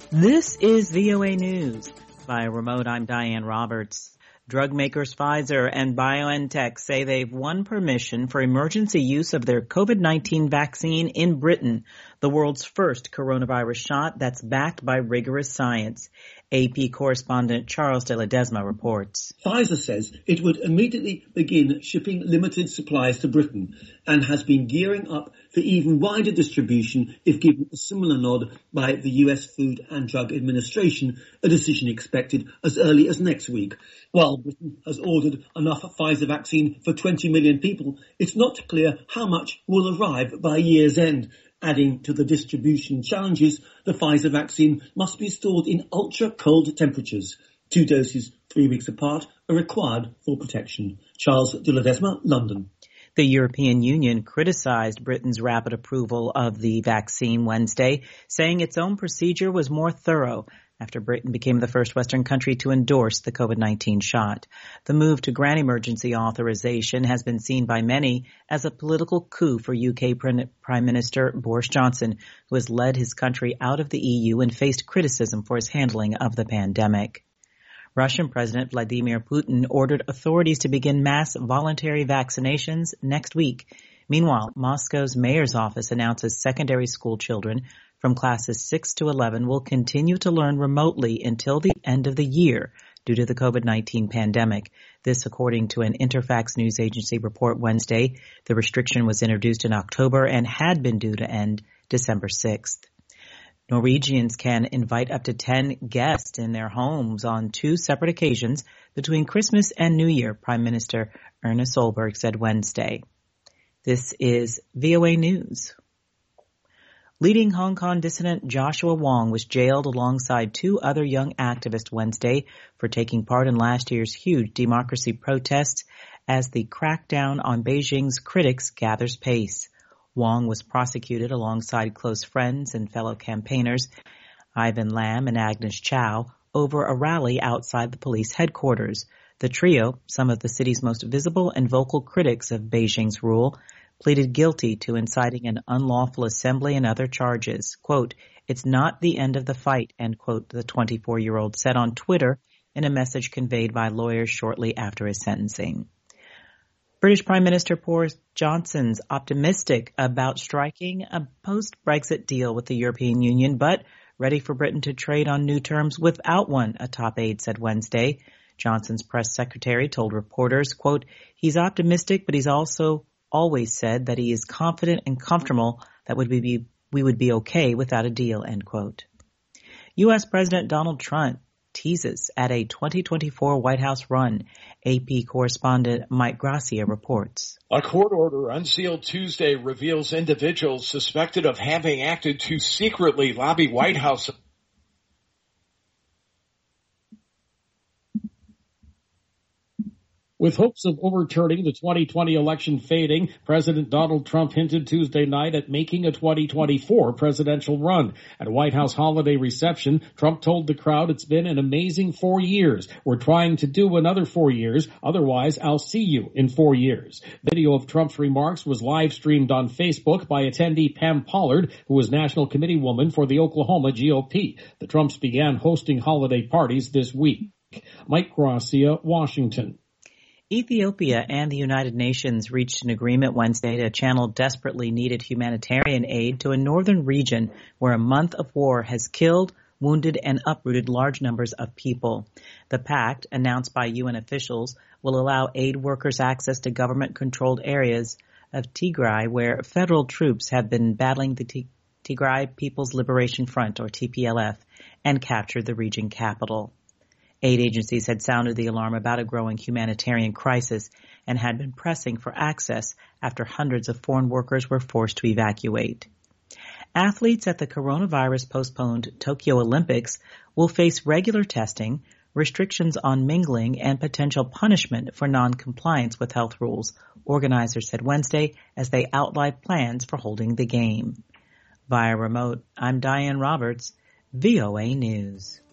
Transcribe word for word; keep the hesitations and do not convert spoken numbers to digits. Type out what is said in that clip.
This is V O A News. Via remote, I'm Diane Roberts. Drug makers Pfizer and BioNTech say they've won permission for emergency use of their COVID nineteen vaccine in Britain, the world's first coronavirus shot that's backed by rigorous science. A P correspondent Charles de Ledesma reports. Pfizer says it would immediately begin shipping limited supplies to Britain and has been gearing up for even wider distribution if given a similar nod by the U S Food and Drug Administration, a decision expected as early as next week. While Britain has ordered enough Pfizer vaccine for twenty million people, it's not clear how much will arrive by year's end. Adding to the distribution challenges, the Pfizer vaccine must be stored in ultra-cold temperatures. Two doses, three weeks apart, are required for protection. Charles de Ledesma, London. The European Union criticized Britain's rapid approval of the vaccine Wednesday, saying its own procedure was more thorough after Britain became the first Western country to endorse the COVID nineteen shot. The move to grant emergency authorization has been seen by many as a political coup for U K Prime Minister Boris Johnson, who has led his country out of the E U and faced criticism for his handling of the pandemic. Russian President Vladimir Putin ordered authorities to begin mass voluntary vaccinations next week. Meanwhile, Moscow's mayor's office announces secondary school children from classes six to eleven will continue to learn remotely until the end of the year due to the COVID nineteen pandemic. This, according to an Interfax news agency report Wednesday. The restriction was introduced in October and had been due to end December sixth. Norwegians can invite up to ten guests in their homes on two separate occasions between Christmas and New Year, Prime Minister Erna Solberg said Wednesday. This is V O A News. Leading Hong Kong dissident Joshua Wong was jailed alongside two other young activists Wednesday for taking part in last year's huge democracy protests as the crackdown on Beijing's critics gathers pace. Wong was prosecuted alongside close friends and fellow campaigners Ivan Lam and Agnes Chow over a rally outside the police headquarters. The trio, some of the city's most visible and vocal critics of Beijing's rule, pleaded guilty to inciting an unlawful assembly and other charges. Quote, "It's not the end of the fight," end quote, the twenty-four-year-old said on Twitter in a message conveyed by lawyers shortly after his sentencing. British Prime Minister Boris Johnson's optimistic about striking a post-Brexit deal with the European Union, but ready for Britain to trade on new terms without one, a top aide said Wednesday. Johnson's press secretary told reporters, quote, "He's optimistic, but he's also always said that he is confident and comfortable that would be, we would be okay without a deal," end quote. U S. President Donald Trump teases at a twenty twenty-four White House run. A P correspondent Mike Gracia reports. A court order unsealed Tuesday reveals individuals suspected of having acted to secretly lobby White House With hopes of overturning the twenty twenty election fading, President Donald Trump hinted Tuesday night at making a twenty twenty-four presidential run. At a White House holiday reception, Trump told the crowd it's been an amazing four years. We're trying to do another four years. Otherwise, I'll see you in four years. Video of Trump's remarks was live streamed on Facebook by attendee Pam Pollard, who was National Committee woman for the Oklahoma G O P. The Trumps began hosting holiday parties this week. Mike Gracia, Washington. Ethiopia and the United Nations reached an agreement Wednesday to channel desperately needed humanitarian aid to a northern region where a month of war has killed, wounded, and uprooted large numbers of people. The pact, announced by U N officials, will allow aid workers access to government-controlled areas of Tigray where federal troops have been battling the T- Tigray People's Liberation Front, or T P L F, and captured the region capital. Aid agencies had sounded the alarm about a growing humanitarian crisis and had been pressing for access after hundreds of foreign workers were forced to evacuate. Athletes at the coronavirus-postponed Tokyo Olympics will face regular testing, restrictions on mingling, and potential punishment for non-compliance with health rules, organizers said Wednesday as they outlined plans for holding the game. Via remote, I'm Diane Roberts, V O A News.